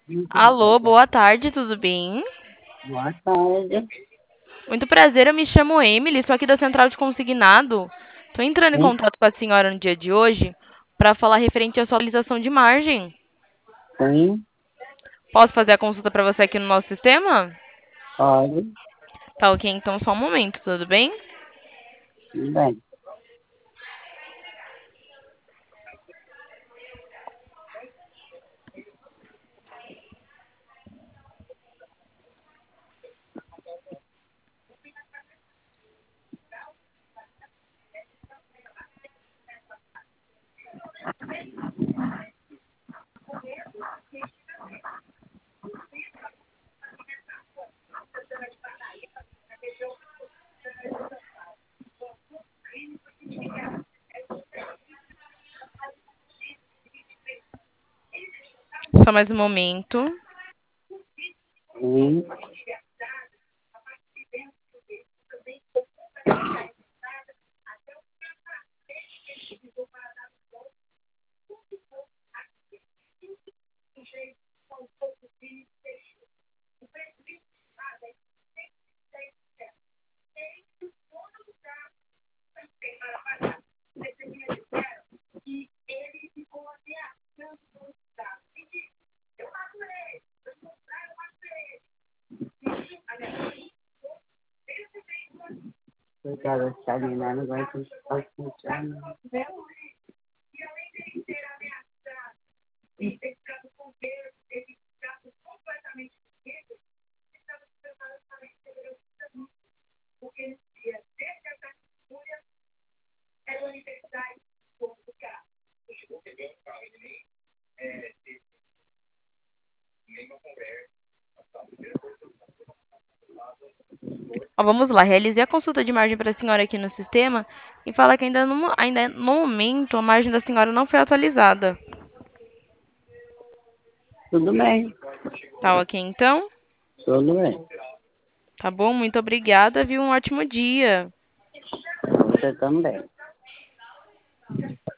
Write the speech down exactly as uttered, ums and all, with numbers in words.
Alô, boa tarde, tudo bem? Boa tarde. Muito prazer, eu me chamo Emily, estou aqui da Central de Consignado. Estou entrando em Sim, contato com a senhora no dia de hoje para falar referente à sua atualização de margem. sim, Posso fazer a consulta para você aqui no nosso sistema? pode, Tá ok, então só um momento, tudo bem? tudo bem. Só mais um momento. Sim, obrigada, Salina, não vai funcionar. Ó, vamos lá, realizei a consulta de margem para a senhora aqui no sistema e fala que ainda no, ainda no momento a margem da senhora não foi atualizada. Tudo bem, Tá ok, então? tudo bem. Tá bom, muito obrigada, viu? Um ótimo dia. Você também.